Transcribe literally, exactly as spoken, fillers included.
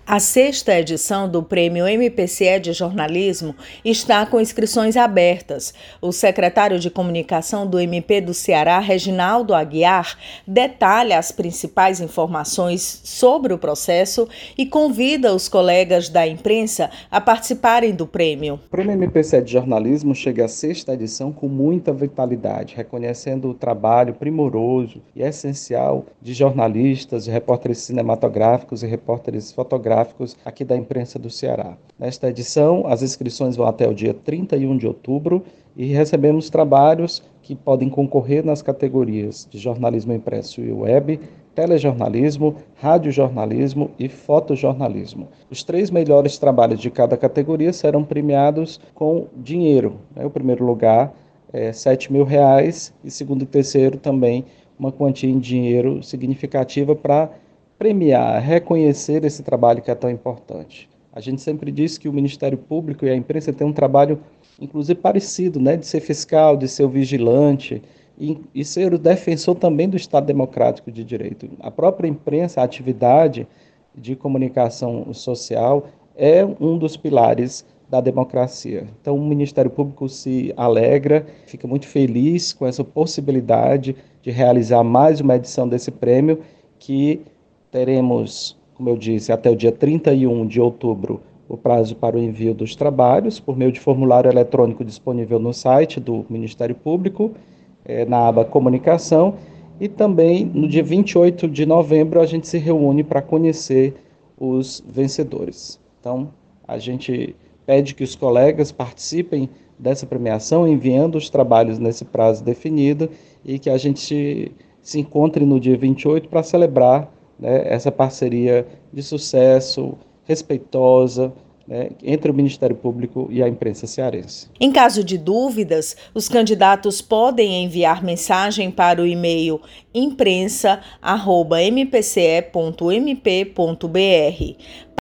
A sexta edição do Prêmio M P C E de Jornalismo está com inscrições abertas. O secretário de Comunicação do M P do Ceará, Reginaldo Aguiar, detalha as principais informações sobre o processo e convida os colegas da imprensa a participarem do prêmio. O Prêmio M P C E de Jornalismo chega à sexta edição com muita vitalidade, reconhecendo o trabalho primoroso e essencial de jornalistas, de repórteres cinematográficos e repórteres fotográficos aqui da imprensa do Ceará. Nesta edição, as inscrições vão até o dia trinta e um de outubro e recebemos trabalhos que podem concorrer nas categorias de jornalismo impresso e web, telejornalismo, radiojornalismo e fotojornalismo. Os três melhores trabalhos de cada categoria serão premiados com dinheiro. O primeiro lugar é sete mil reais e segundo e terceiro também uma quantia em dinheiro significativa para premiar, reconhecer esse trabalho que é tão importante. A gente sempre diz que o Ministério Público e a imprensa têm um trabalho, inclusive, parecido, né, de ser fiscal, de ser o vigilante e, e ser o defensor também do Estado Democrático de Direito. A própria imprensa, a atividade de comunicação social é um dos pilares da democracia. Então, o Ministério Público se alegra, fica muito feliz com essa possibilidade de realizar mais uma edição desse prêmio que teremos, como eu disse, até o dia trinta e um de outubro o prazo para o envio dos trabalhos, por meio de formulário eletrônico disponível no site do Ministério Público, eh, na aba Comunicação, e também no dia vinte e oito de novembro a gente se reúne para conhecer os vencedores. Então, a gente pede que os colegas participem dessa premiação, enviando os trabalhos nesse prazo definido, e que a gente se encontre no dia vinte e oito para celebrar, né, essa parceria de sucesso, respeitosa, né, entre o Ministério Público e a imprensa cearense. Em caso de dúvidas, os candidatos podem enviar mensagem para o e-mail imprensa arroba m p c e ponto m p ponto b r.